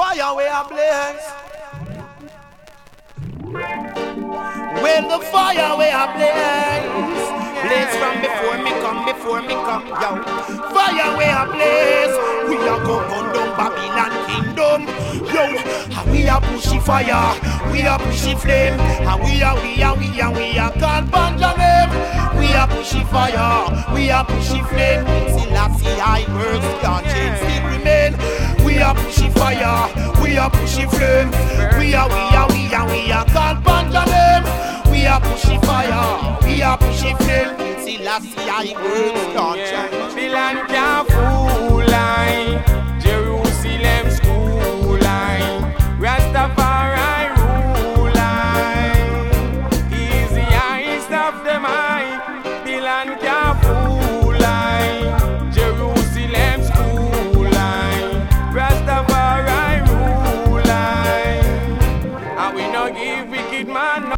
fire we a blaze. When the fire we a blaze, blaze from before me come, yo. Fire we a blaze, we a go down Babylon kingdom, yo. And we a pushy fire, we a pushy flame, and we a call banja name. We a pushy fire, we a pushy flame. Till I see high words, can't change, still remain. We a pushy fire, we a pushy flame. We a call banja name. We a pushy fire, we a pushy flame. Till I see high words, can't change. Babylon can't fool line, Jerusalem school line, Rastafari rule line. Easy eyes of them eye, Babylon can't fool line, Jerusalem school line, Rastafari rule line. And we no give wicked man no